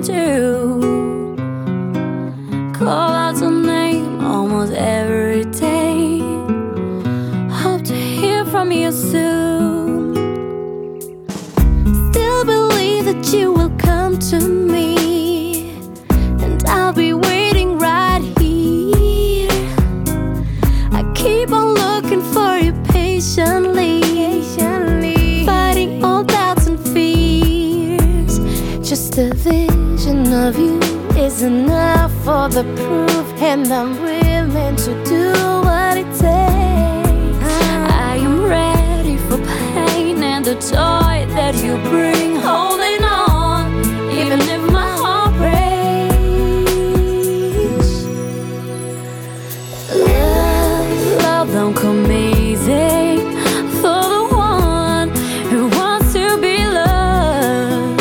do. Call out your name almost every day. Hope to hear from you soon. Still believe that you will come to me, and I'll be waiting right here. I keep on looking for you patiently, fighting all doubts and fears. Just a vision of you is enough for the proof, and I'm willing to do what it takes. I am ready for pain and the joy that you bring, holding on even if my heart breaks. Love don't come easy for the one who wants to be loved.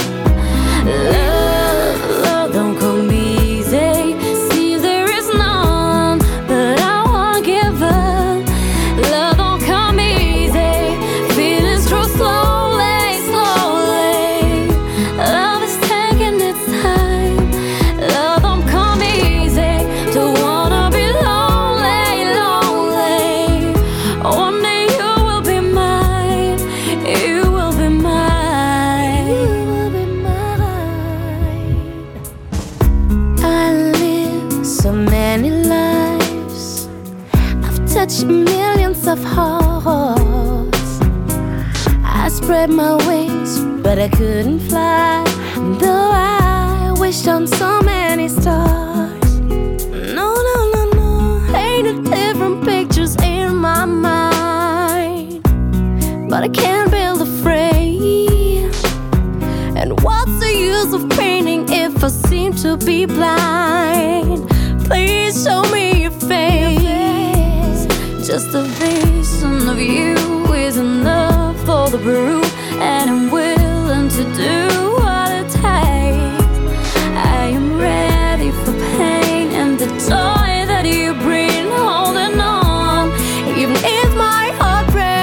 Love don't come easy. Seems there is none, but I won't give up. Love don't come easy. Feelings grow slowly, slowly. Love is taking its time. Love don't come easy. Don't wanna be lonely, lonely. One day you will be mine. You will be mine. You will be mine. I live so many lives. I've touched millions of hearts. I spread my wings, but I couldn't fly. Though I wished on so many stars. No, no, no, no. Painted different pictures in my mind, but I can't build a frame. And what's the use of painting if I seem to be blind? Please show me your face. Just a vision of you is enough for the proof, and I'm willing to do what it takes. I am ready for pain and the joy that you bring, holding on even if my heart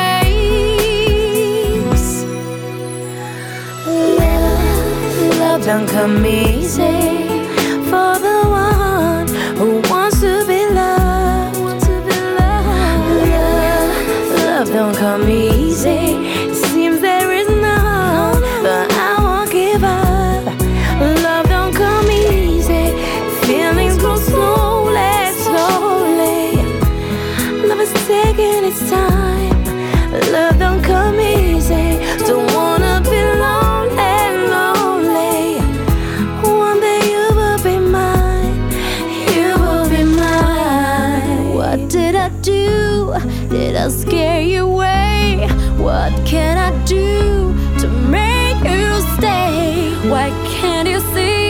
breaks. Love don't come easy for the one who wants to be loved. Love don't come easy. It seems there is none, but I won't give up. Love don't come easy. Feelings grow slowly, slowly. Love is taking its time. Love don't come easy. Don't wanna be lonely, lonely. One day you will be mine. You will be mine. What did I do? Did I scare you away? What can I do to make you stay? Why can't you see